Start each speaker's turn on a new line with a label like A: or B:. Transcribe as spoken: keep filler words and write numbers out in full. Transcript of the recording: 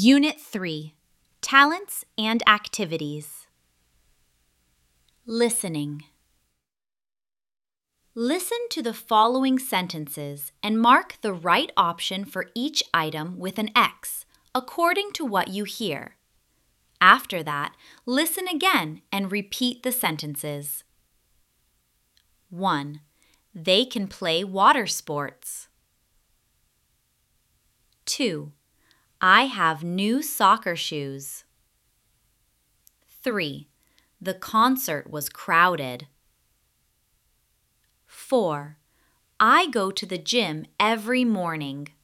A: Unit three, Talents and Activities. Listening. Listen to the following sentences and mark the right option for each item with an X, according to what you hear. After that, listen again and repeat the sentences. one. They can play water sports. two. I have new soccer shoes. three. The concert was crowded. four. I go to the gym every morning.